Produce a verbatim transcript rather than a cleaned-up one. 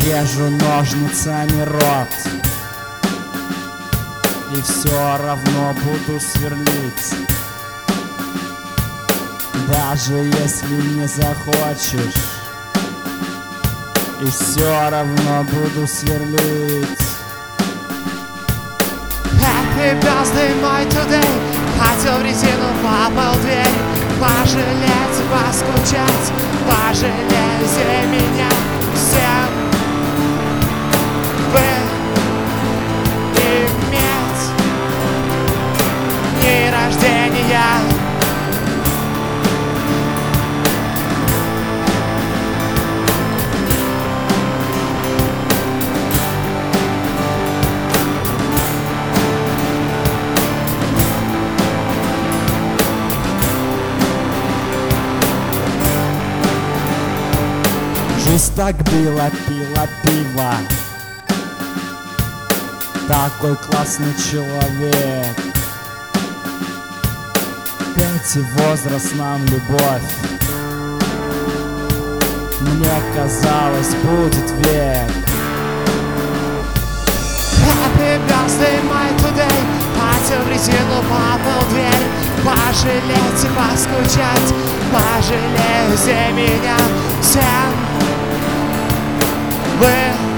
Режу ножницами рот, и все равно буду сверлить. Даже если не захочешь, и все равно буду сверлить. Happy birthday, my today. Хотел в резину, попал в дверь. Пожалеть, поскучать, пожалейте меня всем. Вы иметь дни рождения. Жизнь так била, пила пиво. Такой классный человек. Пейте возраст нам любовь. Мне казалось, будет век. Happy birthday, my today. Хотел в резину, попал в дверь. Пожалеть и поскучать, пожалейте меня всем. Вы